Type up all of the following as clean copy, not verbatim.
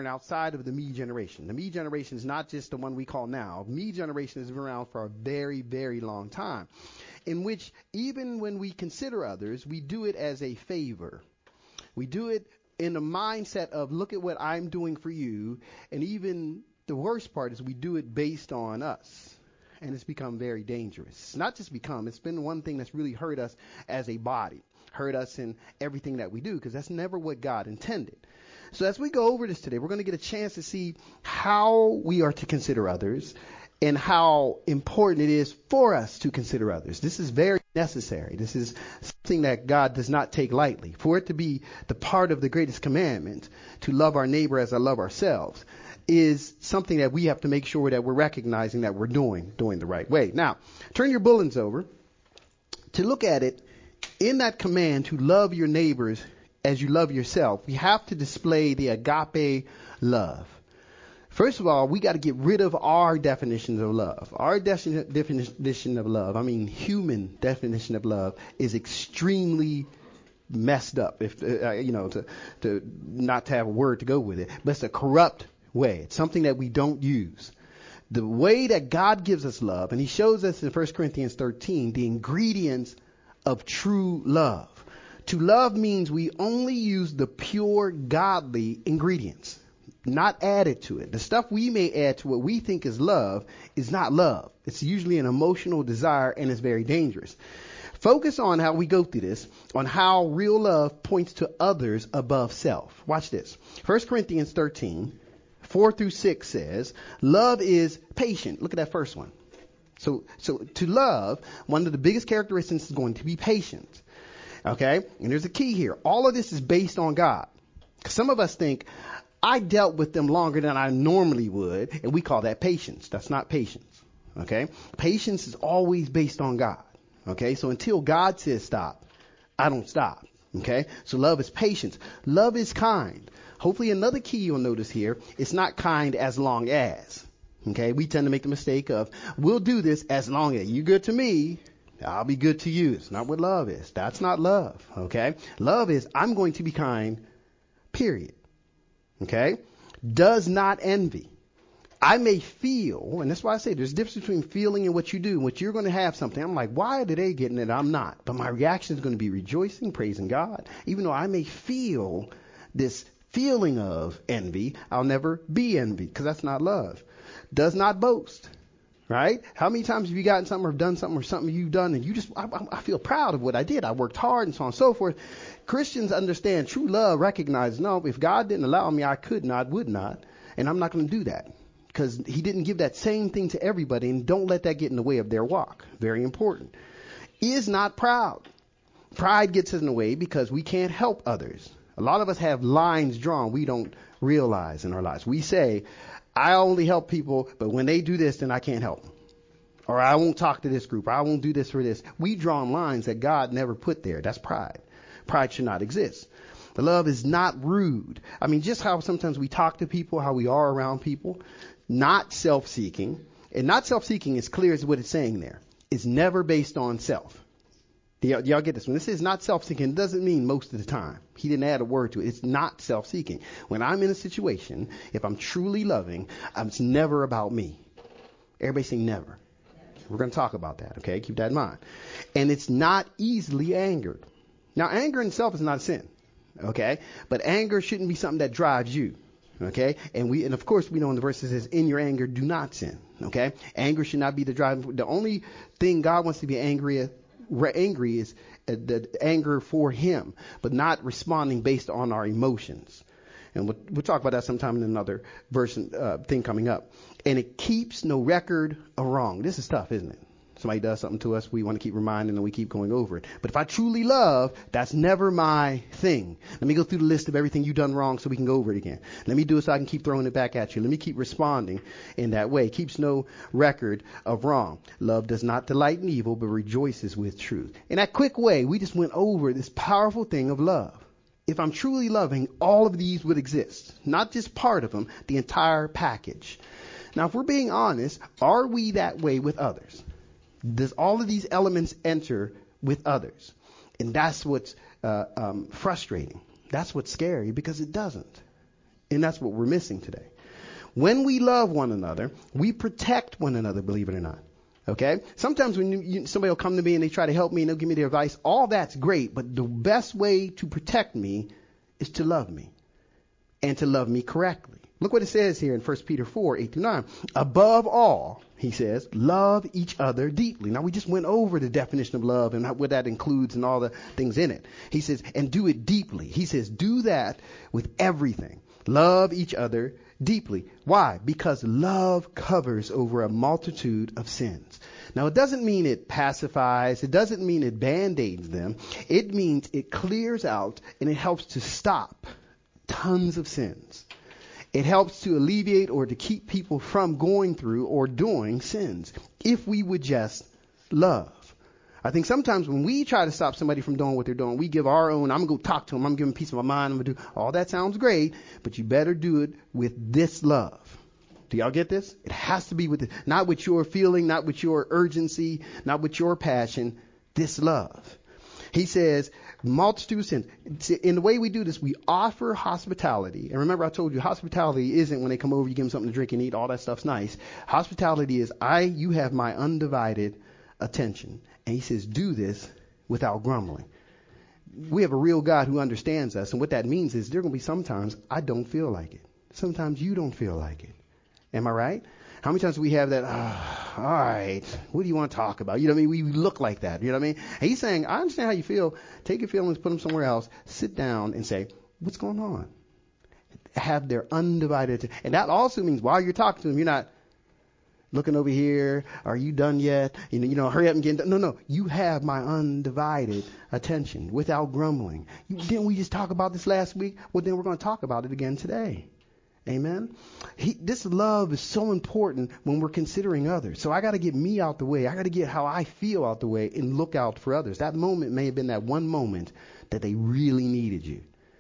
born outside of the me generation. The me generation is not just the one we call now. Me generation has been around for a very, very long time, in which even when we consider others, we do it as a favor. We do it in the mindset of, look at what I'm doing for you. And even the worst part is we do it based on us. And it's become very dangerous. It's not just become, it's been one thing that's really hurt us as a body, hurt us in everything that we do, because that's never what God intended. So as we go over this today, we're going to get a chance to see how we are to consider others and how important it is for us to consider others. This is very necessary. This is something that God does not take lightly. For it to be the part of the greatest commandment, to love our neighbor as I love ourselves, is something that we have to make sure that we're recognizing that we're doing the right way. Now, turn your bulletins over to look at it. In that command to love your neighbors as you love yourself, we have to display the agape love. First of all, we got to get rid of our definitions of love. Our definition of love, I mean human definition of love, is extremely messed up. If to not to have a word to go with it, but it's a corrupt way. It's something that we don't use. The way that God gives us love, and he shows us in 1 Corinthians 13, the ingredients of true love. To love means we only use the pure godly ingredients, not added to it. The stuff we may add to what we think is love is not love. It's usually an emotional desire, and it's very dangerous. Focus on how we go through this, on how real love points to others above self. Watch this. 1 Corinthians 13, 4-6 says, love is patient. Look at that first one. So to love, one of the biggest characteristics is going to be patience. Okay? And there's a key here. All of this is based on God. Some of us think, I dealt with them longer than I normally would, and we call that patience. That's not patience. Okay? Patience is always based on God. Okay? So until God says stop, I don't stop. Okay? So love is patience. Love is kind. Hopefully another key you'll notice here, it's not kind as long as. Okay? We tend to make the mistake of, we'll do this as long as you're good to me, I'll be good to you. It's not what love is. That's not love. Okay? Love is, I'm going to be kind, period. Okay? Does not envy. I may feel, and that's why I say there's a difference between feeling and what you do. What you're going to have something, I'm like, why are they getting it? I'm not. But my reaction is going to be rejoicing, praising God. Even though I may feel this feeling of envy, I'll never be envy, because that's not love. Does not boast. Right? How many times have you gotten something or done something or something you've done and you just, I feel proud of what I did. I worked hard and so on and so forth. Christians understand true love recognizes, no, if God didn't allow me, I could not, would not, and I'm not going to do that, because he didn't give that same thing to everybody, and don't let that get in the way of their walk. Very important. Is not proud. Pride gets in the way because we can't help others. A lot of us have lines drawn we don't realize in our lives. We say, I only help people, but when they do this, then I can't help them. Or I won't talk to this group. Or I won't do this for this. We draw lines that God never put there. That's pride. Pride should not exist. The love is not rude. I mean, just how sometimes we talk to people, how we are around people, not self-seeking. And not self-seeking is clear as what it's saying there. It's never based on self. Y'all get this? When this is not self-seeking, it doesn't mean most of the time. He didn't add a word to it. It's not self-seeking. When I'm in a situation, if I'm truly loving, it's never about me. Everybody say never. We're going to talk about that, okay? Keep that in mind. And it's not easily angered. Now, anger in itself is not a sin, okay? But anger shouldn't be something that drives you, okay? And of course, we know in the verse it says, in your anger, do not sin, okay? Anger should not be the driving. The only thing God wants to be angry is the anger for him, but not responding based on our emotions. And we'll talk about that sometime in another verse thing coming up. And it keeps no record of wrong. This is tough, isn't it? Somebody does something to us, we want to keep reminding and we keep going over it. But if I truly love, that's never my thing. Let me go through the list of everything you've done wrong so we can go over it again. Let me do it so I can keep throwing it back at you. Let me keep responding in that way. Keeps no record of wrong. Love does not delight in evil, but rejoices with truth. In that quick way, we just went over this powerful thing of love. If I'm truly loving, all of these would exist. Not just part of them, the entire package. Now, if we're being honest, are we that way with others? Does all of these elements enter with others? And that's what's frustrating. That's what's scary, because it doesn't. And that's what we're missing today. When we love one another, we protect one another, believe it or not. Okay? Sometimes when somebody will come to me and they try to help me and they'll give me their advice, all that's great, but the best way to protect me is to love me and to love me correctly. Look what it says here in 1 Peter 4, 8-9. Above all, he says, love each other deeply. Now, we just went over the definition of love and what that includes and all the things in it. He says, and do it deeply. He says, do that with everything. Love each other deeply. Why? Because love covers over a multitude of sins. Now, it doesn't mean it pacifies. It doesn't mean it band-aids them. It means it clears out and it helps to stop tons of sins. It helps to alleviate or to keep people from going through or doing sins if we would just love. I think sometimes when we try to stop somebody from doing what they're doing, we give our own, I'm going to go talk to them, I'm giving peace of my mind, I'm going to do, all that sounds great, but you better do it with this love. Do y'all get this? It has to be with it, not with your feeling, not with your urgency, not with your passion, this love. He says, multitude of sins. In the way we do this, we offer hospitality. And remember, I told you, hospitality isn't when they come over, you give them something to drink and eat, all that stuff's nice. Hospitality is, you have my undivided attention. And he says, do this without grumbling. We have a real God who understands us. And what that means is there are going to be sometimes I don't feel like it. Sometimes you don't feel like it. Am I right? How many times do we have that, all right, what do you want to talk about? You know what I mean? We look like that. You know what I mean? And he's saying, I understand how you feel. Take your feelings, put them somewhere else. Sit down and say, what's going on? Have their undivided. And that also means while you're talking to them, you're not looking over here. Are you done yet? You know, hurry up and get done. No. You have my undivided attention without grumbling. Didn't we just talk about this last week? Well, then we're going to talk about it again today. Amen. This love is so important when we're considering others. So I got to get me out the way. I got to get how I feel out the way and look out for others. That moment may have been that one moment that they really needed you.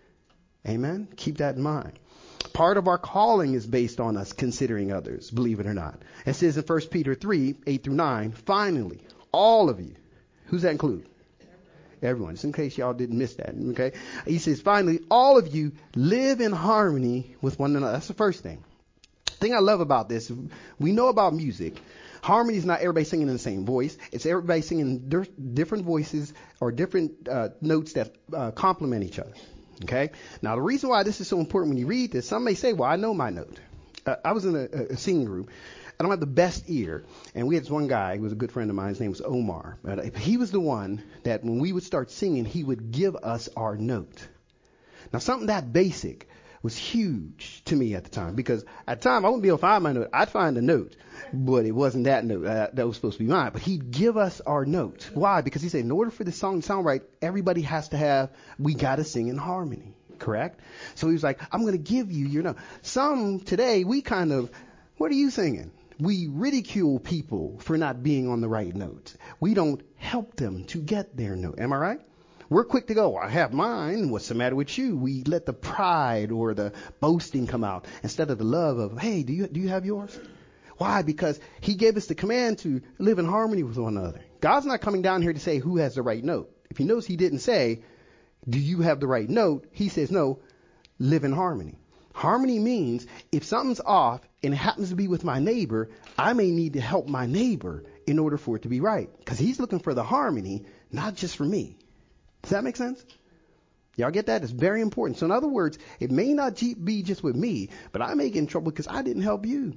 Amen. Keep that in mind. Part of our calling is based on us considering others, believe it or not. It says in 1 Peter 3, 8-9, finally, all of you. Who's that include? Everyone, just in case y'all didn't miss that. Okay. He says, finally, all of you live in harmony with one another. That's the first thing. The thing I love about this, we know about music. Harmony is not everybody singing in the same voice. It's everybody singing different voices or different notes that complement each other. Okay. Now, the reason why this is so important when you read this, some may say, well, I know my note. I was in a singing group. I don't have the best ear. And we had this one guy who was a good friend of mine. His name was Omar. He was the one that when we would start singing, he would give us our note. Now, something that basic was huge to me at the time, because at the time I wouldn't be able to find my note. I'd find a note, but it wasn't that note that was supposed to be mine. But he'd give us our note. Why? Because he said, in order for the song to sound right, everybody has to we got to sing in harmony. Correct? So he was like, I'm going to give you your note. Some today, what are you singing? We ridicule people for not being on the right note. We don't help them to get their note. Am I right? We're quick to go, I have mine. What's the matter with you? We let the pride or the boasting come out instead of the love of, hey, do you have yours? Why? Because he gave us the command to live in harmony with one another. God's not coming down here to say who has the right note. If he knows he didn't say, do you have the right note? He says, no, live in harmony. Harmony means if something's off and it happens to be with my neighbor, I may need to help my neighbor in order for it to be right. Because he's looking for the harmony, not just for me. Does that make sense? Y'all get that? It's very important. So in other words, it may not be just with me, but I may get in trouble because I didn't help you.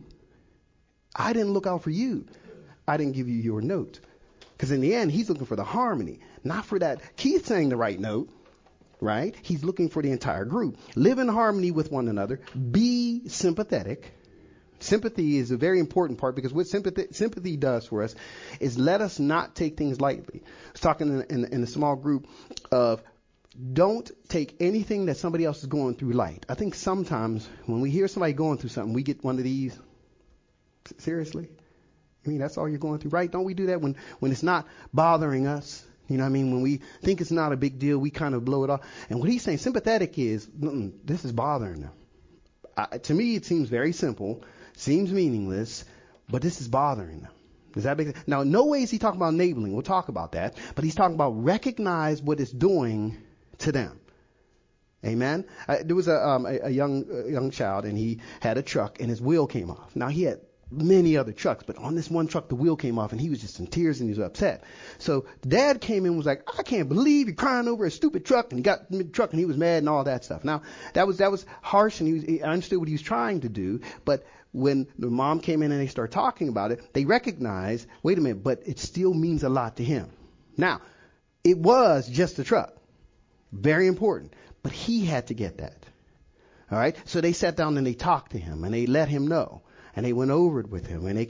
I didn't look out for you. I didn't give you your note. Because in the end, he's looking for the harmony, not for that. Keith sang the right note. Right? He's looking for the entire group. Live in harmony with one another. Be sympathetic. Sympathy is a very important part, because what sympathy does for us is let us not take things lightly. I was talking in a small group of don't take anything that somebody else is going through light. I think sometimes when we hear somebody going through something, we get one of these. Seriously? I mean, that's all you're going through, right? Don't we do that when it's not bothering us? You know what I mean? When we think it's not a big deal, we kind of blow it off. And what he's saying, sympathetic is, this is bothering them. To me, it seems very simple, seems meaningless, but this is bothering them. Does that make sense? Now, in no way is he talking about enabling. We'll talk about that. But he's talking about recognize what it's doing to them. Amen. There was a young child, and he had a truck, and his wheel came off. Now he had many other trucks, but on this one truck, the wheel came off, and he was just in tears, and he was upset. So dad came in and was like, I can't believe you're crying over a stupid truck, and he got in the truck, and he was mad and all that stuff. Now that was harsh, and I understood what he was trying to do, but when the mom came in and they started talking about it, they recognized, wait a minute, but it still means a lot to him. Now, it was just a truck. Very important. But he had to get that. All right. So they sat down and they talked to him and they let him know and they went over it with him and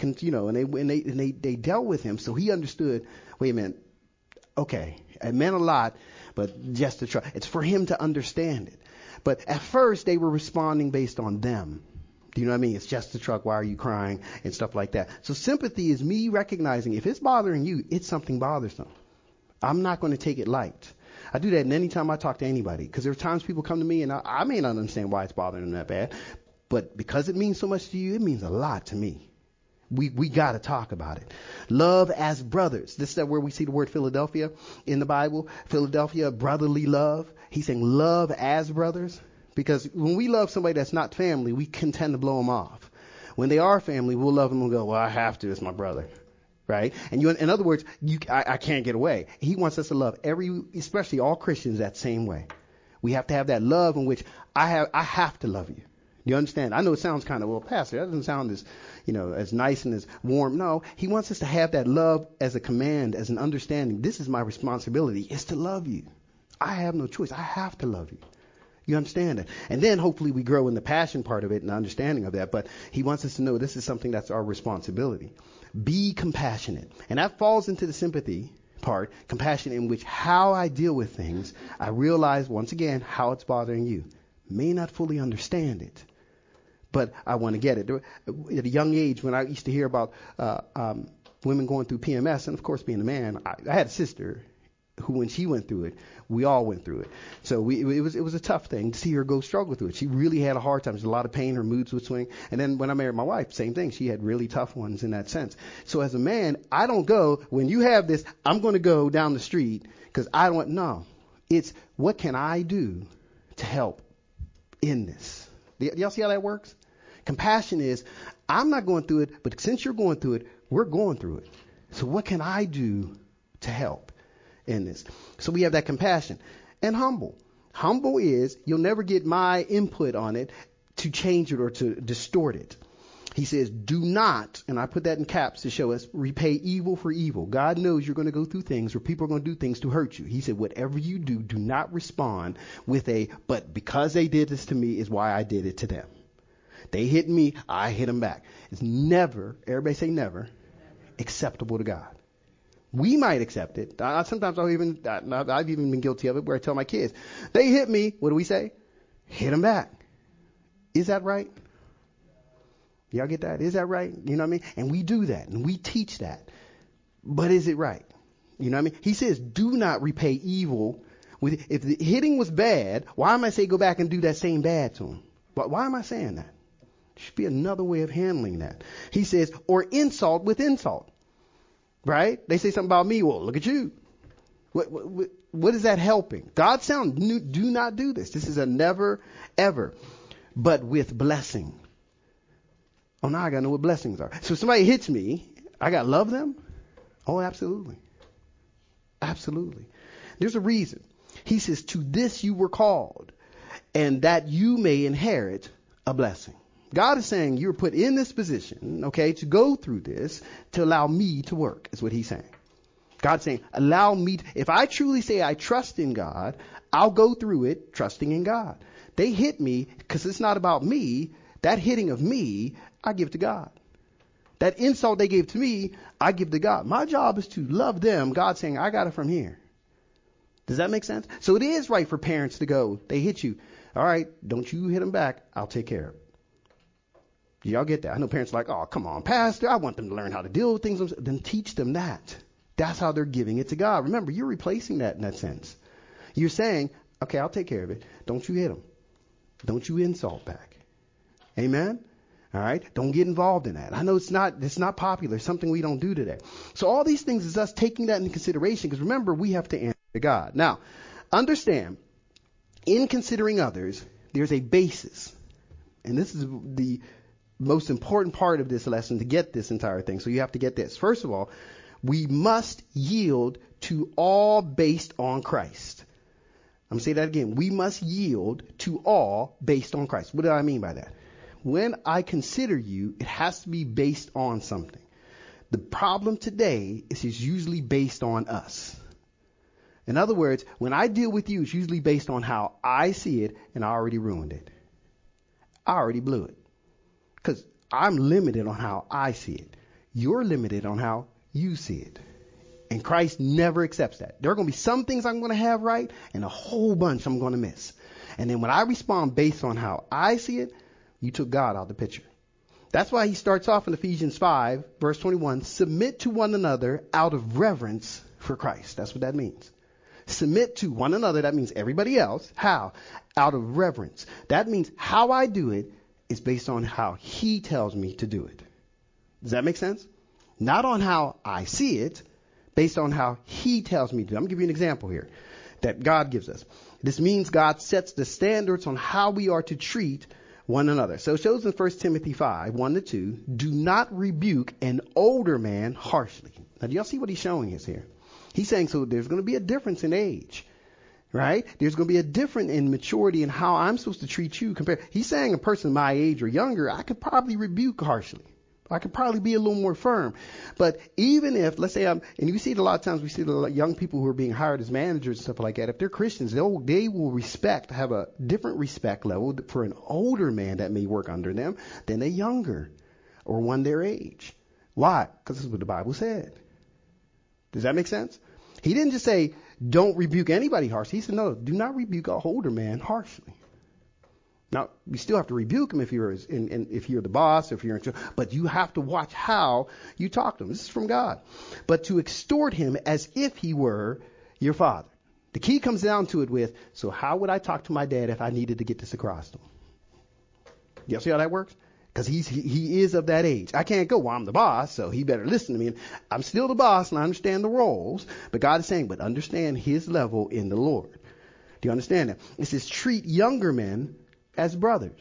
they dealt with him. So he understood, wait a minute. Okay. It meant a lot, but just to try. It's for him to understand it. But at first they were responding based on them. Do you know what I mean? It's just a truck. Why are you crying? And stuff like that. So sympathy is me recognizing if it's bothering you, it's something bothersome. I'm not going to take it light. I do that anytime I talk to anybody, because there are times people come to me and I may not understand why it's bothering them that bad, but because it means so much to you, it means a lot to me. We got to talk about it. Love as brothers. This is where we see the word Philadelphia in the Bible. Philadelphia, brotherly love. He's saying love as brothers, because when we love somebody that's not family, we can tend to blow them off. When they are family, we'll love them and go, well, I have to. It's my brother. Right? And in other words, I can't get away. He wants us to love especially all Christians, that same way. We have to have that love in which I have to love you. You understand? I know it sounds kind of, well, Pastor, that doesn't sound as, as nice and as warm. No, he wants us to have that love as a command, as an understanding. This is my responsibility, is to love you. I have no choice. I have to love you. You understand that? And then hopefully we grow in the passion part of it and the understanding of that. But he wants us to know this is something that's our responsibility. Be compassionate. And that falls into the sympathy part, compassion, in which how I deal with things, I realize once again how it's bothering you. May not fully understand it, but I want to get it. At a young age, when I used to hear about women going through PMS, and of course being a man, I had a sister who, when she went through it, we all went through it. So it was a tough thing to see her go struggle through it. She really had a hard time. There's a lot of pain. Her moods would swing. And then when I married my wife, same thing. She had really tough ones in that sense. So as a man, I don't go, when you have this, I'm going to go down the street because I don't, no. It's what can I do to help in this? Do y'all see how that works? Compassion is, I'm not going through it, but since you're going through it, we're going through it. So what can I do to help in this? So we have that compassion. And humble. Humble is, you'll never get my input on it to change it or to distort it. He says, do not, and I put that in caps to show us, repay evil for evil. God knows you're going to go through things where people are going to do things to hurt you. He said, whatever you do, do not respond with but because they did this to me is why I did it to them. They hit me, I hit them back. It's never, everybody say never, acceptable to God. We might accept it. Sometimes I've even been guilty of it, where I tell my kids, they hit me. What do we say? Hit them back. Is that right? Y'all get that? Is that right? You know what I mean? And we do that and we teach that. But is it right? You know what I mean? He says, do not repay evil if the hitting was bad, why am I saying go back and do that same bad to him? Why am I saying that? There should be another way of handling that. He says, or insult with insult. Right? They say something about me. Well, look at you. What is that helping? God's saying, do not do this. This is a never, ever. But with blessing. Oh, now I got to know what blessings are. So if somebody hits me, I got to love them? Oh, absolutely. Absolutely. There's a reason. He says, to this you were called, and that you may inherit a blessing. God is saying you're put in this position, okay, to go through this, to allow me to work, is what he's saying. God's saying, allow me, if I truly say I trust in God, I'll go through it trusting in God. They hit me because it's not about me. That hitting of me, I give to God. That insult they gave to me, I give to God. My job is to love them. God's saying, I got it from here. Does that make sense? So it is right for parents to go, they hit you. All right, don't you hit them back. I'll take care of it. Y'all get that? I know parents are like, oh, come on, Pastor. I want them to learn how to deal with things. Then teach them that. That's how they're giving it to God. Remember, you're replacing that in that sense. You're saying, okay, I'll take care of it. Don't you hit them. Don't you insult back. Amen? All right? Don't get involved in that. I know it's not popular. It's something we don't do today. So all these things is us taking that into consideration, because remember, we have to answer to God. Now, understand, In considering others, there's a basis. And this is the most important part of this lesson to get this entire thing. So you have to get this. First of all, we must yield to all based on Christ. I'm going to say that again. We must yield to all based on Christ. What do I mean by that? When I consider you, it has to be based on something. The problem today is it's usually based on us. In other words, when I deal with you, it's usually based on how I see it, and I already ruined it. I already blew it. Because I'm limited on how I see it. You're limited on how you see it. And Christ never accepts that. There are going to be some things I'm going to have right and a whole bunch I'm going to miss. And then when I respond based on how I see it, you took God out of the picture. That's why he starts off in Ephesians 5, verse 21, submit to one another out of reverence for Christ. That's what that means. Submit to one another. That means everybody else. How? Out of reverence. That means how I do it is based on how he tells me to do it. Does that make sense? Not on how I see it, based on how he tells me to do it. I'm going to give you an example here that God gives us. This means God sets the standards on how we are to treat one another. So it shows in 1 Timothy 5, 1-2, do not rebuke an older man harshly. Now, do y'all see what he's showing us here? He's saying, so there's going to be a difference in age, right? There's going to be a difference in maturity in how I'm supposed to treat you compared. He's saying a person my age or younger, I could probably rebuke harshly. I could probably be a little more firm. But even if, let's say and you see it a lot of times, we see the young people who are being hired as managers and stuff like that. If they're Christians, they will have a different respect level for an older man that may work under them than a younger or one their age. Why? Because this is what the Bible said. Does that make sense? He didn't just say, don't rebuke anybody harshly. He said, no, do not rebuke a older man harshly. Now, you still have to rebuke him if you're the boss, but you have to watch how you talk to him. This is from God. But to extort him as if he were your father. The key comes down to it with, so how would I talk to my dad if I needed to get this across to him? You see how that works? Because he is of that age. I can't go, well, I'm the boss, so he better listen to me. And I'm still the boss and I understand the roles. But God is saying, but understand his level in the Lord. Do you understand that? It says, treat younger men as brothers,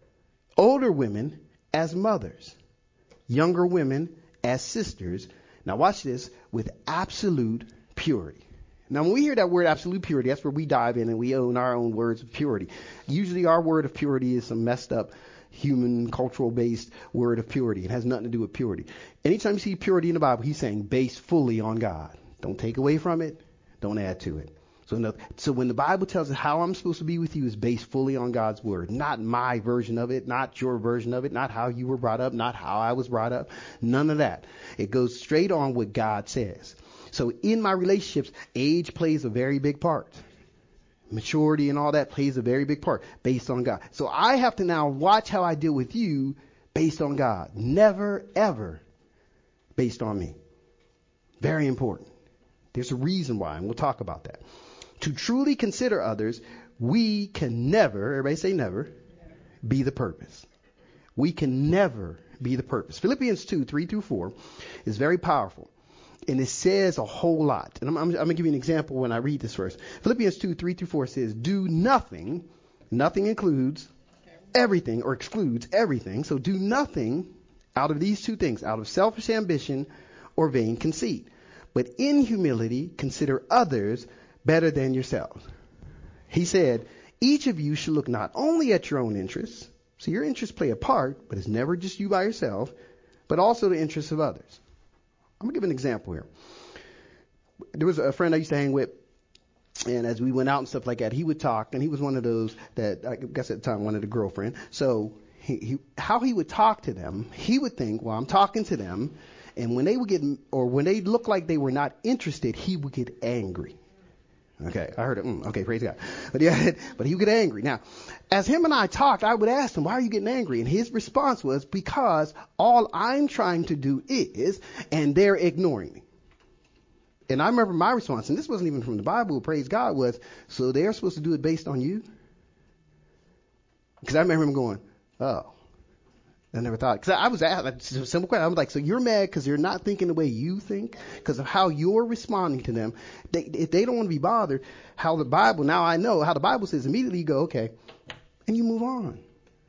older women as mothers, younger women as sisters. Now watch this, with absolute purity. Now when we hear that word absolute purity, that's where we dive in and we own our own words of purity. Usually our word of purity is some messed up human cultural based word of purity. It has nothing to do with purity. Anytime you see purity in the Bible, he's saying based fully on God. Don't take away from it. Don't add to it. So when the Bible tells us how I'm supposed to be with you is based fully on God's word, not my version of it, not your version of it, not how you were brought up, not how I was brought up, none of that. It goes straight on what God says. So in my relationships, age plays a very big part. Maturity and all that plays a very big part based on God. So I have to now watch how I deal with you based on God. Never, ever based on me. Very important. There's a reason why, and we'll talk about that. To truly consider others, we can never, everybody say never, be the purpose. We can never be the purpose. Philippians 2, 3-4 is very powerful. And it says a whole lot. And I'm going to give you an example when I read this verse. Philippians 2, 3-4 says, do nothing. Nothing includes everything or excludes everything. So do nothing out of these two things, out of selfish ambition or vain conceit. But in humility, consider others better than yourselves. He said, each of you should look not only at your own interests. So your interests play a part, but it's never just you by yourself, but also the interests of others. I'm going to give an example here. There was a friend I used to hang with, and as we went out and stuff like that, he would talk, and he was one of those that I guess at the time wanted a girlfriend. So how he would talk to them, he would think, well, I'm talking to them, and when they look like they were not interested, he would get angry. Okay, I heard it. Okay, praise God. But he would get angry. Now, as him and I talked, I would ask him, why are you getting angry? And his response was, because all I'm trying to do is, and they're ignoring me. And I remember my response, and this wasn't even from the Bible, praise God, was, so they're supposed to do it based on you? Because I remember him going, oh, I never thought, because I was asked like, a simple question. I was like, so you're mad because they're not thinking the way you think, because of how you're responding to them. If they don't want to be bothered, now I know how the Bible says immediately you go, okay, and you move on.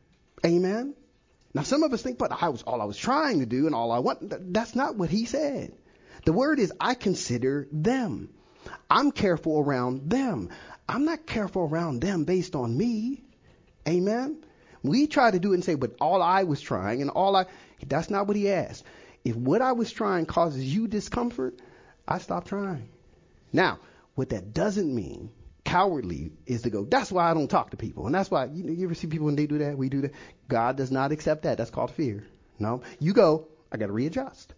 Amen. Now some of us think, but all I was trying to do and all I want. That's not what he said. The word is, I consider them. I'm careful around them. I'm not careful around them based on me. Amen. We try to do it and say, but all I was trying and that's not what he asked. If what I was trying causes you discomfort, I stop trying. Now, what that doesn't mean, cowardly, is to go, that's why I don't talk to people. And that's why, you ever see people when they do that? We do that. God does not accept that. That's called fear. No, you go, I got to readjust.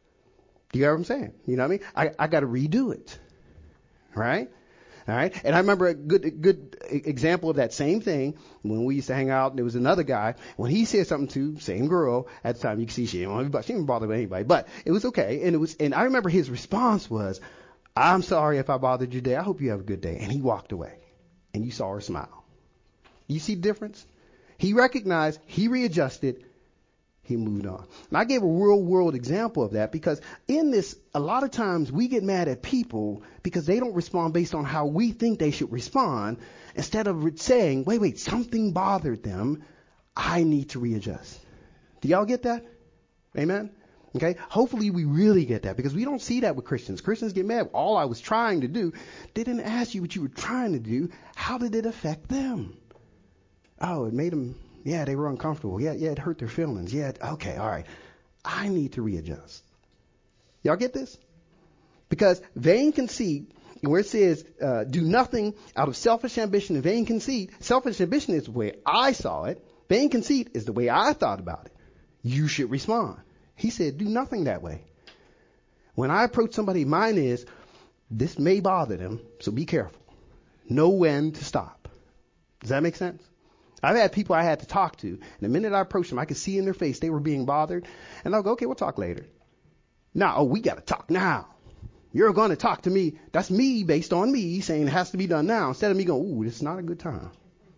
Do you hear what I'm saying? You know what I mean? I got to redo it. Right? All right. And I remember a good example of that same thing when we used to hang out, and there was another guy. When he said something to same girl at the time, you can see she didn't bother with anybody, but it was okay. And I remember his response was, I'm sorry if I bothered you today. I hope you have a good day. And he walked away, and you saw her smile. You see the difference? He recognized, he readjusted, he moved on. And I gave a real world example of that because in this, a lot of times we get mad at people because they don't respond based on how we think they should respond. Instead of saying, wait, something bothered them. I need to readjust. Do y'all get that? Amen. Okay. Hopefully we really get that because we don't see that with Christians. Christians get mad. All I was trying to do, they didn't ask you what you were trying to do. How did it affect them? Oh, it made them. Yeah, they were uncomfortable. Yeah, it hurt their feelings. Yeah, okay, all right. I need to readjust. Y'all get this? Because vain conceit, where it says, do nothing out of selfish ambition and vain conceit, selfish ambition is the way I saw it. Vain conceit is the way I thought about it. You should respond. He said, do nothing that way. When I approach somebody, mine is, this may bother them, so be careful. Know when to stop. Does that make sense? I've had people I had to talk to, and the minute I approached them, I could see in their face they were being bothered, and I'll go, okay, we'll talk later. Now, we got to talk now. You're going to talk to me. That's me based on me saying it has to be done now, instead of me going, ooh, this is not a good time.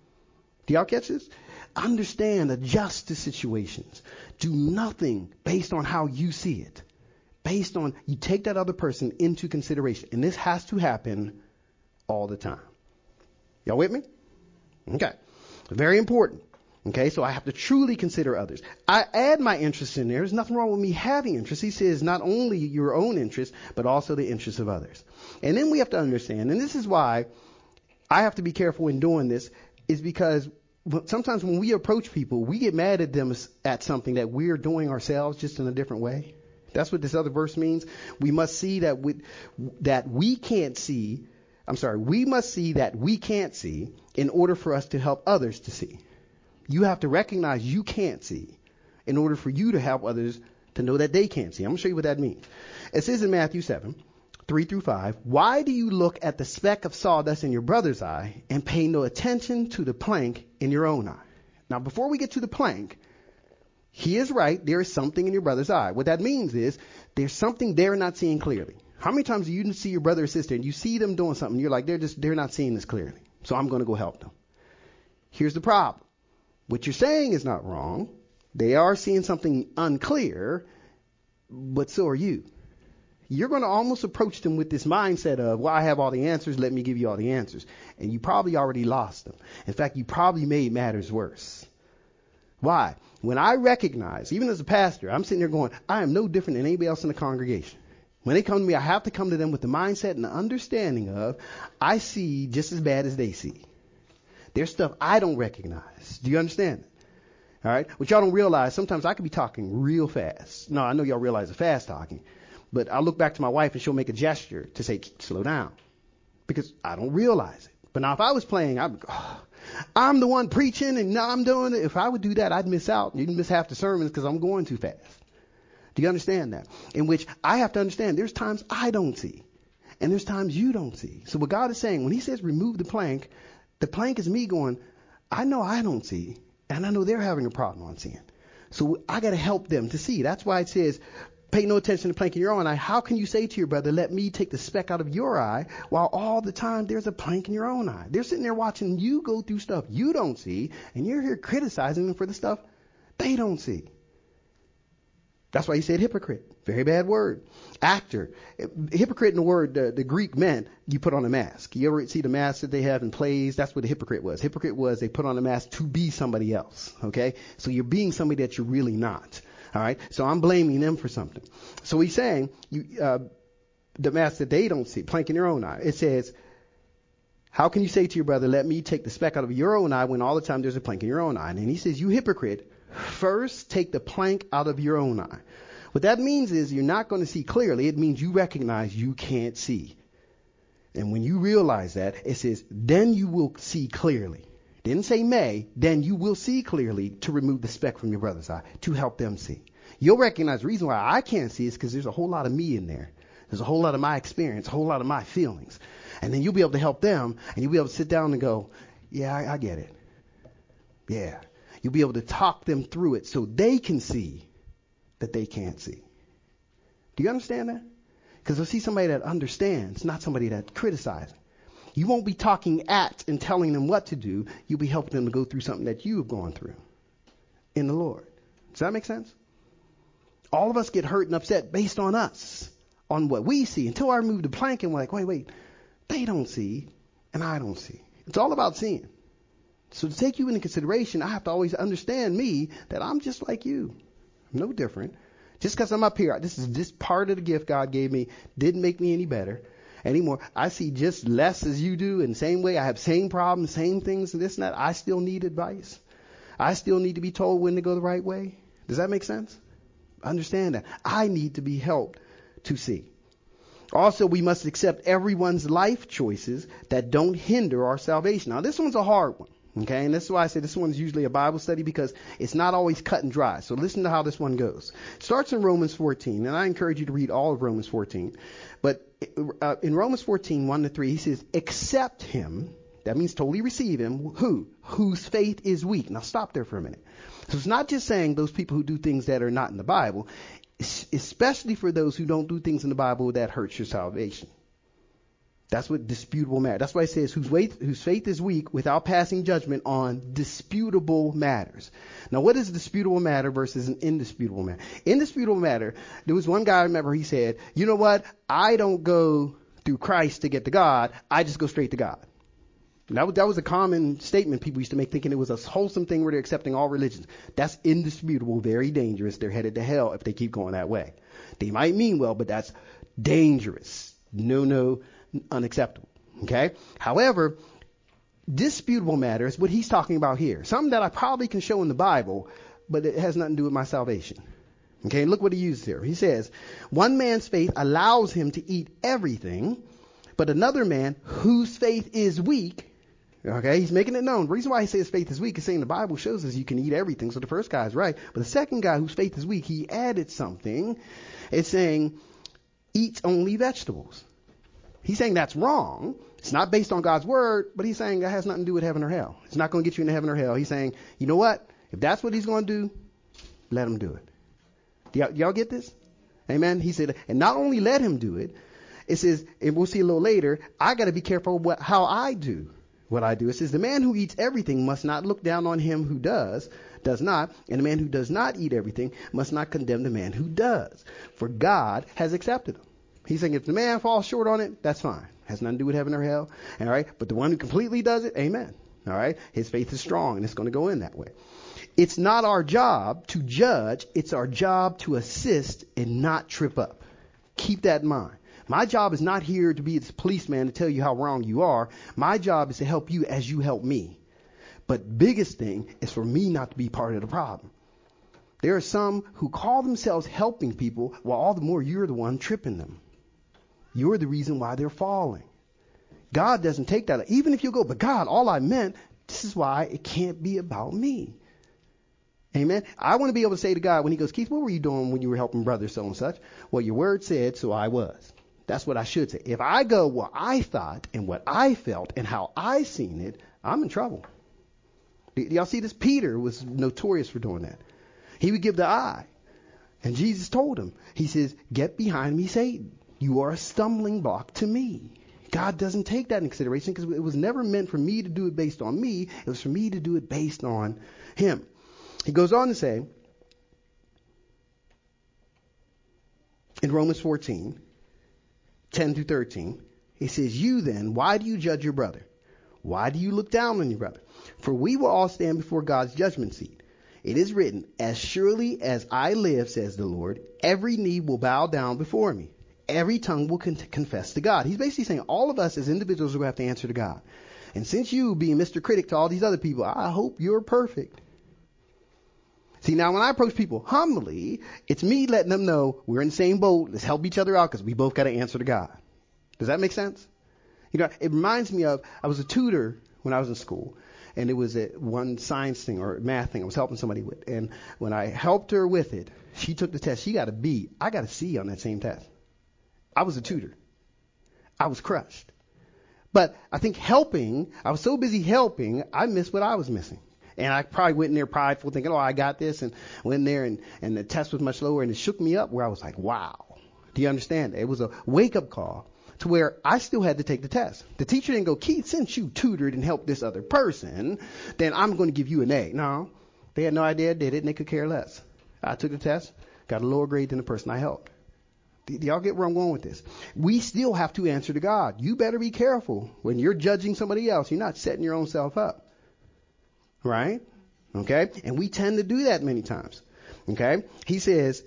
Do y'all catch this? Understand, adjust to situations. Do nothing based on how you see it. Based on, you take that other person into consideration, and this has to happen all the time. Y'all with me? Okay. Very important. Okay, so I have to truly consider others. I add my interest in there. There's nothing wrong with me having interest. He says not only your own interest, but also the interests of others. And then we have to understand, and this is why I have to be careful in doing this, is because sometimes when we approach people, we get mad at them at something that we're doing ourselves just in a different way. That's what this other verse means. We must see that we can't see. We must see that we can't see in order for us to help others to see. You have to recognize you can't see in order for you to help others to know that they can't see. I'm going to show you what that means. It says in Matthew 7:3-5, why do you look at the speck of sawdust in your brother's eye and pay no attention to the plank in your own eye? Now, before we get to the plank, he is right. There is something in your brother's eye. What that means is there's something they're not seeing clearly. How many times do you see your brother or sister and you see them doing something? You're like, they're not seeing this clearly. So I'm going to go help them. Here's the problem. What you're saying is not wrong. They are seeing something unclear, but so are you. You're going to almost approach them with this mindset of, well, I have all the answers. Let me give you all the answers. And you probably already lost them. In fact, you probably made matters worse. Why? When I recognize, even as a pastor, I'm sitting there going, I am no different than anybody else in the congregation. When they come to me, I have to come to them with the mindset and the understanding of, I see just as bad as they see. There's stuff I don't recognize. Do you understand? All right. What y'all don't realize, sometimes I could be talking real fast. No, I know y'all realize it's fast talking, but I'll look back to my wife and she'll make a gesture to say, slow down, because I don't realize it. But now if I was playing, I'm the one preaching and now I'm doing it. If I would do that, I'd miss out. You'd miss half the sermons because I'm going too fast. Do you understand that? In which I have to understand there's times I don't see and there's times you don't see. So what God is saying, when he says remove the plank is me going, I know I don't see, and I know they're having a problem on seeing. So I got to help them to see. That's why it says, pay no attention to the plank in your own eye. How can you say to your brother, let me take the speck out of your eye, while all the time there's a plank in your own eye? They're sitting there watching you go through stuff you don't see, and you're here criticizing them for the stuff they don't see. That's why he said hypocrite. Very bad word. Actor. Hypocrite in the word, the Greek meant you put on a mask. You ever see the mask that they have in plays? That's what a hypocrite was. Hypocrite was they put on a mask to be somebody else. Okay? So you're being somebody that you're really not. All right? So I'm blaming them for something. So he's saying, the mask that they don't see, plank in your own eye. It says, how can you say to your brother, let me take the speck out of your own eye when all the time there's a plank in your own eye? And he says, you hypocrite, first take the plank out of your own eye. What that means is you're not going to see clearly. It means you recognize you can't see. And when you realize that, it says, then you will see clearly. It didn't say may, then you will see clearly to remove the speck from your brother's eye, to help them see. You'll recognize the reason why I can't see is because there's a whole lot of me in there. There's a whole lot of my experience, a whole lot of my feelings. And then you'll be able to help them, and you'll be able to sit down and go, yeah, I get it. Yeah. You'll be able to talk them through it so they can see that they can't see. Do you understand that? Because you'll see somebody that understands, not somebody that criticizes. You won't be talking at and telling them what to do. You'll be helping them to go through something that you have gone through in the Lord. Does that make sense? All of us get hurt and upset based on us, on what we see, until I remove the plank and we're like, wait, they don't see and I don't see. It's all about seeing. So to take you into consideration, I have to always understand me, that I'm just like you. I'm no different. Just because I'm up here, this is just part of the gift God gave me, didn't make me any better anymore. I see just less as you do, in the same way I have same problems, same things, and this and that. I still need advice. I still need to be told when to go the right way. Does that make sense? Understand that. I need to be helped to see. Also, we must accept everyone's life choices that don't hinder our salvation. Now, this one's a hard one. Okay, and this is why I say this one's usually a Bible study, because it's not always cut and dry. So listen to how this one goes. It starts in Romans 14, and I encourage you to read all of Romans 14. But in Romans 14, 1-3, he says, accept him. That means totally receive him. Who? Whose faith is weak. Now stop there for a minute. So it's not just saying those people who do things that are not in the Bible, especially for those who don't do things in the Bible that hurts your salvation. That's what disputable matter. That's why it says whose faith is weak without passing judgment on disputable matters. Now, what is a disputable matter versus an indisputable matter? Indisputable matter, there was one guy, I remember, he said, you know what? I don't go through Christ to get to God. I just go straight to God. And that was a common statement people used to make, thinking it was a wholesome thing where they're accepting all religions. That's indisputable, very dangerous. They're headed to hell if they keep going that way. They might mean well, but that's dangerous. No. Unacceptable. Okay. However, disputable matter is what he's talking about here. Something that I probably can show in the Bible, but it has nothing to do with my salvation. Okay. Look what he uses here. He says, one man's faith allows him to eat everything, but another man whose faith is weak. Okay. He's making it known. The reason why he says faith is weak is saying the Bible shows us you can eat everything. So the first guy is right. But the second guy whose faith is weak, he added something. It's saying eats only vegetables. He's saying that's wrong. It's not based on God's word, but he's saying that has nothing to do with heaven or hell. It's not going to get you into heaven or hell. He's saying, you know what? If that's what he's going to do, let him do it. Do y'all get this? Amen. He said, and not only let him do it, it says, and we'll see a little later, I got to be careful how I do what I do. It says, the man who eats everything must not look down on him who does not, and the man who does not eat everything must not condemn the man who does, for God has accepted him. He's saying if the man falls short on it, that's fine. Has nothing to do with heaven or hell. All right. But the one who completely does it, amen. All right. His faith is strong and it's going to go in that way. It's not our job to judge. It's our job to assist and not trip up. Keep that in mind. My job is not here to be this policeman to tell you how wrong you are. My job is to help you as you help me. But biggest thing is for me not to be part of the problem. There are some who call themselves helping people, while all the more you're the one tripping them. You're the reason why they're falling. God doesn't take that. Even if you go, but God, all I meant, this is why it can't be about me. Amen. I want to be able to say to God when he goes, Keith, what were you doing when you were helping brother so and such? Well, your word said, so I was. That's what I should say. If I go what I thought and what I felt and how I seen it, I'm in trouble. Do y'all see this? Peter was notorious for doing that. He would give the eye. And Jesus told him, he says, get behind me, Satan. You are a stumbling block to me. God doesn't take that into consideration because it was never meant for me to do it based on me. It was for me to do it based on him. He goes on to say, in Romans 14, 10 through 13, it says, you then, why do you judge your brother? Why do you look down on your brother? For we will all stand before God's judgment seat. It is written, as surely as I live, says the Lord, every knee will bow down before me. Every tongue will confess to God. He's basically saying all of us as individuals are going to have to answer to God. And since you being Mr. Critic to all these other people, I hope you're perfect. See, now when I approach people humbly, it's me letting them know we're in the same boat. Let's help each other out because we both got to answer to God. Does that make sense? You know, it reminds me of, I was a tutor when I was in school. And it was one science thing or math thing I was helping somebody with. And when I helped her with it, she took the test. She got a B. I got a C on that same test. I was a tutor. I was crushed. But I think I was so busy helping, I missed what I was missing. And I probably went in there prideful thinking, I got this, and went in there and the test was much lower, and it shook me up where I was like, wow. Do you understand? It was a wake-up call to where I still had to take the test. The teacher didn't go, Keith, since you tutored and helped this other person, then I'm going to give you an A. No, they had no idea I did it, and they could care less. I took the test, got a lower grade than the person I helped. Do y'all get where I'm going with this? We still have to answer to God. You better be careful when you're judging somebody else. You're not setting your own self up. Right? Okay? And we tend to do that many times. Okay? He says,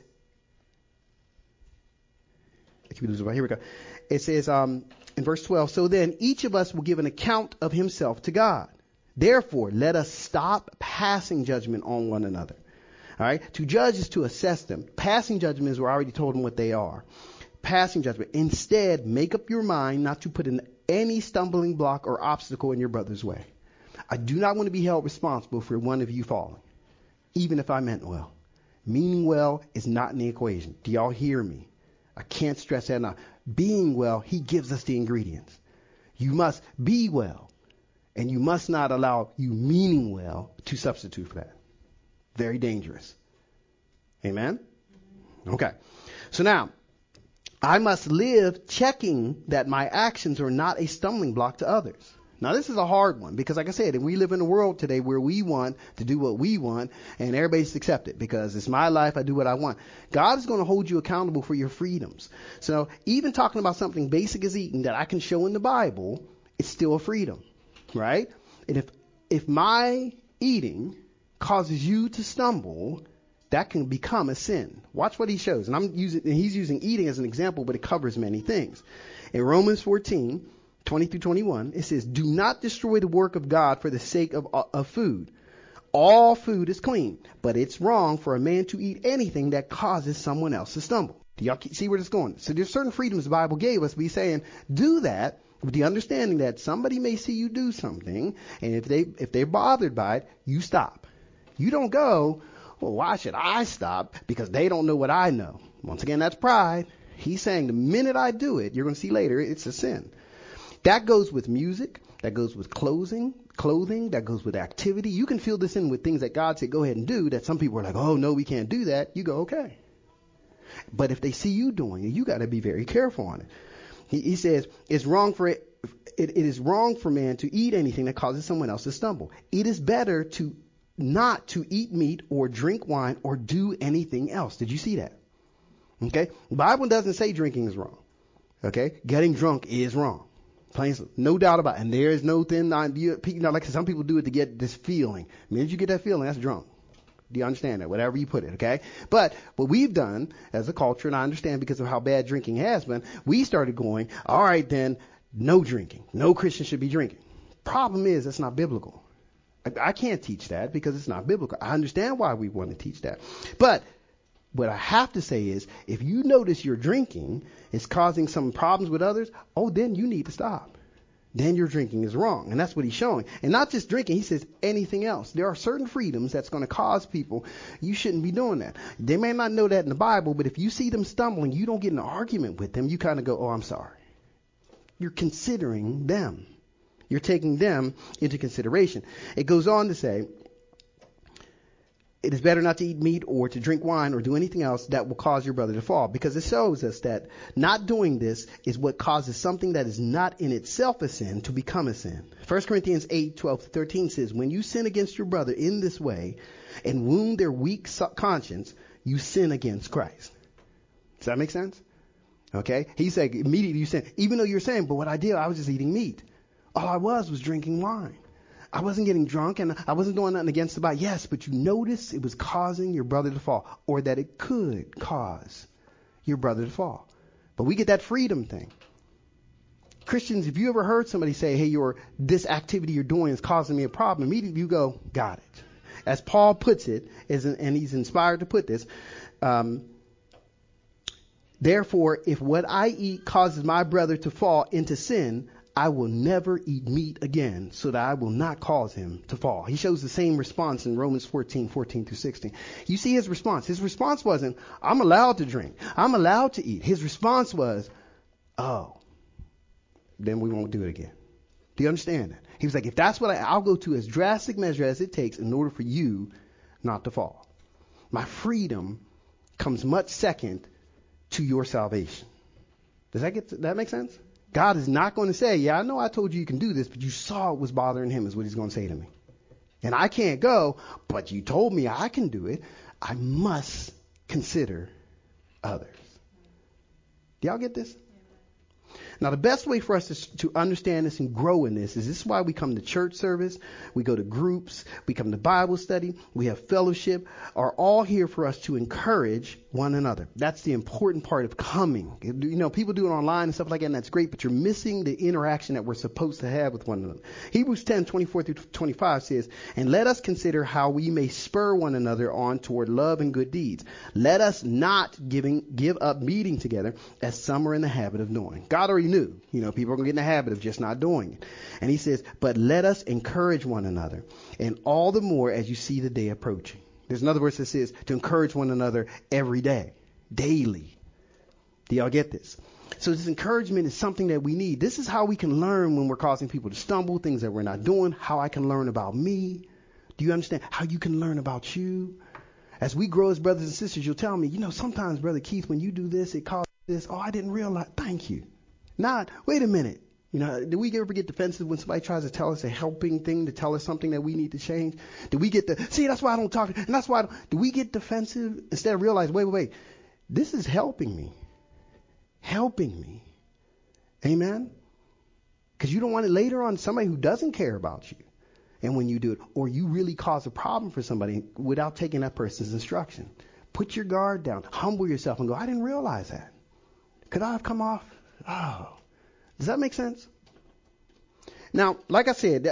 here we go. It says in verse 12, so then each of us will give an account of himself to God. Therefore, let us stop passing judgment on one another. All right. To judge is to assess them. Passing judgment is we're already told them what they are. Passing judgment. Instead, make up your mind not to put in any stumbling block or obstacle in your brother's way. I do not want to be held responsible for one of you falling, even if I meant well. Meaning well is not in the equation. Do y'all hear me? I can't stress that enough. Being well, he gives us the ingredients. You must be well, and you must not allow you meaning well to substitute for that. Very dangerous. Amen? Okay. So now, I must live checking that my actions are not a stumbling block to others. Now, this is a hard one because, like I said, we live in a world today where we want to do what we want and everybody's accept it because it's my life. I do what I want. God is going to hold you accountable for your freedoms. So even talking about something basic as eating that I can show in the Bible, it's still a freedom, right? And if my eating causes you to stumble, that can become a sin. Watch what he shows. And he's using eating as an example, but it covers many things. In Romans 14, 20 through 21, it says, do not destroy the work of God for the sake of food. All food is clean, but it's wrong for a man to eat anything that causes someone else to stumble. Do y'all see where this is going? So there's certain freedoms the Bible gave us. He's saying, do that with the understanding that somebody may see you do something, and if they're bothered by it, you stop. You don't go, well, why should I stop? Because they don't know what I know. Once again, that's pride. He's saying the minute I do it, you're going to see later, it's a sin. That goes with music. That goes with clothing. That goes with activity. You can fill this in with things that God said go ahead and do that some people are like, oh, no, we can't do that. You go, okay. But if they see you doing it, you got to be very careful on it. He says it is wrong for man to eat anything that causes someone else to stumble. It is better not to eat meat or drink wine or do anything else. Did you see that? Okay. The Bible doesn't say drinking is wrong. Okay. Getting drunk is wrong. Plain, no doubt about it. And there is no thin line. Like some people do it to get this feeling. The minute you get that feeling, that's drunk. Do you understand that? Whatever you put it, okay? But what we've done as a culture, and I understand because of how bad drinking has been, we started going, all right then, no drinking. No Christian should be drinking. Problem is, that's not biblical. I can't teach that because it's not biblical. I understand why we want to teach that. But what I have to say is, if you notice your drinking is causing some problems with others, then you need to stop. Then your drinking is wrong. And that's what he's showing. And not just drinking, he says anything else. There are certain freedoms that's going to cause people, you shouldn't be doing that. They may not know that in the Bible, but if you see them stumbling, you don't get in an argument with them. You kind of go, I'm sorry. You're considering them. You're taking them into consideration. It goes on to say, it is better not to eat meat or to drink wine or do anything else that will cause your brother to fall, because it shows us that not doing this is what causes something that is not in itself a sin to become a sin. 1 Corinthians 8:12-13 says, when you sin against your brother in this way and wound their weak conscience, you sin against Christ. Does that make sense? Okay? He said, immediately you said, even though you're saying, but what I did, I was just eating meat. All I was drinking wine. I wasn't getting drunk and I wasn't doing nothing against the body. Yes, but you noticed it was causing your brother to fall, or that it could cause your brother to fall. But we get that freedom thing. Christians, if you ever heard somebody say, hey, this activity you're doing is causing me a problem, immediately you go, got it. As Paul puts it, and he's inspired to put this, therefore, if what I eat causes my brother to fall into sin, I will never eat meat again so that I will not cause him to fall. He shows the same response in Romans 14:14-16. You see his response. His response wasn't, I'm allowed to drink. I'm allowed to eat. His response was, oh, then we won't do it again. Do you understand that? He was like, if that's what I'll go to as drastic measure as it takes in order for you not to fall. My freedom comes much second to your salvation. Does that make sense? God is not going to say, yeah, I know I told you can do this, but you saw it was bothering him, is what he's going to say to me. And I can't go, but you told me I can do it. I must consider others. Do y'all get this? Now, the best way for us to understand this and grow in this is why we come to church service, we go to groups, we come to Bible study, we have fellowship, are all here for us to encourage one another. That's the important part of coming. You know, people do it online and stuff like that, and that's great, but you're missing the interaction that we're supposed to have with one another. Hebrews 10:24-25 says, and let us consider how we may spur one another on toward love and good deeds. Let us not give up meeting together as some are in the habit of doing. God already knew, people are going to get in the habit of just not doing it. And he says, but let us encourage one another, and all the more as you see the day approaching. There's another verse that says to encourage one another every day, daily. Do y'all get this? So this encouragement is something that we need. This is how we can learn when we're causing people to stumble, things that we're not doing, how I can learn about me. Do you understand how you can learn about you? As we grow as brothers and sisters, you'll tell me, sometimes, Brother Keith, when you do this, it causes this. Oh, I didn't realize. Thank you. Not, wait a minute. Do we ever get defensive when somebody tries to tell us a helping thing, to tell us something that we need to change? Do we get that's why I don't talk, and that's why do we get defensive instead of realize, wait, this is helping me. Amen? Because you don't want it later on somebody who doesn't care about you. And when you do it, or you really cause a problem for somebody without taking that person's instruction. Put your guard down, humble yourself and go, I didn't realize that. Could I have come off? Oh, does that make sense? Now, like I said,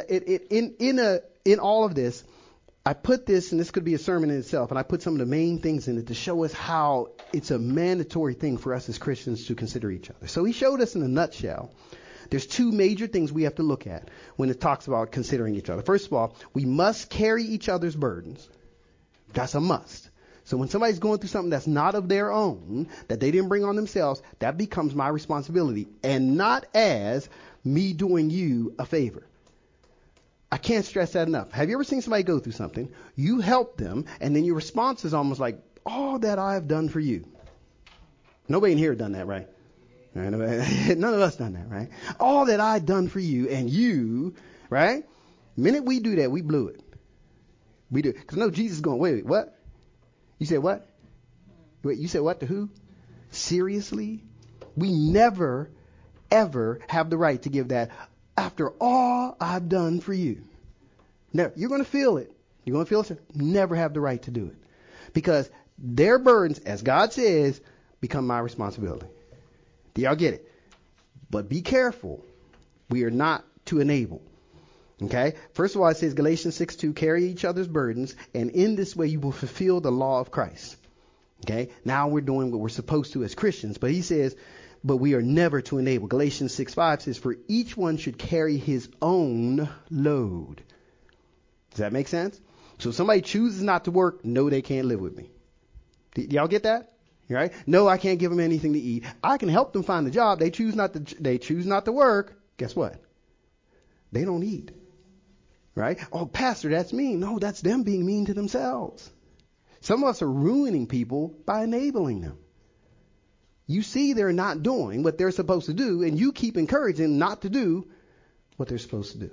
in all of this, I put this, and this could be a sermon in itself, and I put some of the main things in it to show us how it's a mandatory thing for us as Christians to consider each other. So he showed us in a nutshell, there's two major things we have to look at when it talks about considering each other. First of all, we must carry each other's burdens. That's a must. So when somebody's going through something that's not of their own, that they didn't bring on themselves, that becomes my responsibility, and not as me doing you a favor. I can't stress that enough. Have you ever seen somebody go through something? You help them, and then your response is almost like, all that I have done for you. Nobody in here done that, right? None of us done that, right? All that I've done for you, and you, right? The minute we do that, we blew it. We do. Because no, Jesus is going, wait, what? You said what? Wait, you said what to who? Seriously? We never, ever have the right to give that after all I've done for you. Never. You're going to feel it. You're going to feel it. Never have the right to do it. Because their burdens, as God says, become my responsibility. Do y'all get it? But be careful. We are not to enable. Okay? First of all, it says Galatians 6:2, carry each other's burdens, and in this way you will fulfill the law of Christ. Okay? Now we're doing what we're supposed to as Christians. But he says, but we are never to enable. Galatians 6:5 says, for each one should carry his own load. Does that make sense? So if somebody chooses not to work, no, they can't live with me. Y'all get that? Right? No, I can't give them anything to eat. I can help them find a job. They choose not to work. Guess what? They don't eat. Right? Oh, pastor, that's mean. No, that's them being mean to themselves. Some of us are ruining people by enabling them. You see they're not doing what they're supposed to do, and you keep encouraging them not to do what they're supposed to do.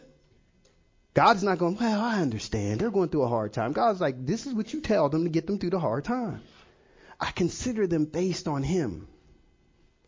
God's not going, well, I understand. They're going through a hard time. God's like, this is what you tell them to get them through the hard time. I consider them based on him.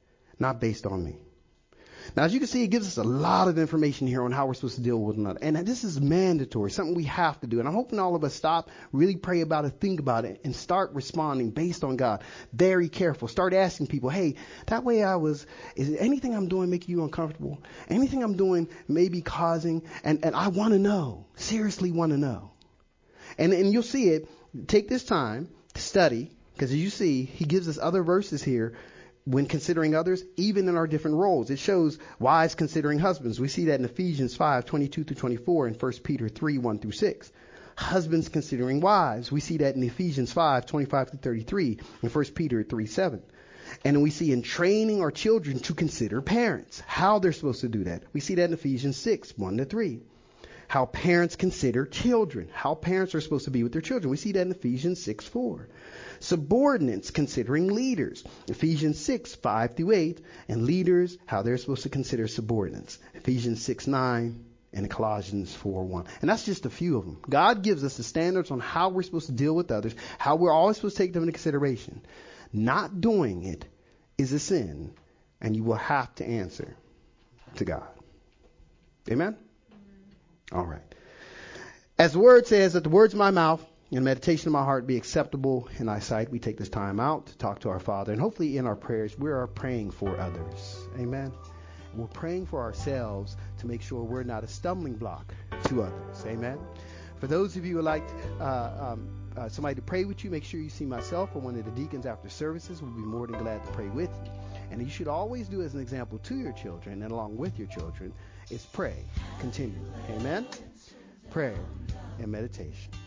not based on me. Now, as you can see, it gives us a lot of information here on how we're supposed to deal with one another. And this is mandatory, something we have to do. And I'm hoping all of us stop, really pray about it, think about it, and start responding based on God. Very careful. Start asking people, hey, that way is anything I'm doing making you uncomfortable? Anything I'm doing maybe causing? And I want to know, seriously want to know. And you'll see it. Take this time to study, because as you see, he gives us other verses here when considering others, even in our different roles. It shows wives considering husbands. We see that in Ephesians 5:22-24 and 1 Peter 3:1-6. Husbands considering wives. We see that in Ephesians 5:25-33 and 1 Peter 3:7. And we see in training our children to consider parents, how they're supposed to do that. We see that in Ephesians 6:1-3. How parents consider children, how parents are supposed to be with their children. We see that in Ephesians 6:4. Subordinates considering leaders, Ephesians 6:5-8, and leaders, how they're supposed to consider subordinates, Ephesians 6:9 and Colossians 4:1. And that's just a few of them. God gives us the standards on how we're supposed to deal with others, how we're always supposed to take them into consideration. Not doing it is a sin, and you will have to answer to God. Amen? All right. As the word says, that the words of my mouth and meditation of my heart be acceptable in thy sight, we take this time out to talk to our Father. And hopefully in our prayers, we are praying for others. Amen. And we're praying for ourselves to make sure we're not a stumbling block to others. Amen. For those of you who would like somebody to pray with you, make sure you see myself or one of the deacons after services. We'll be more than glad to pray with you. And you should always do as an example to your children and along with your children is pray continually. Amen. Prayer and meditation.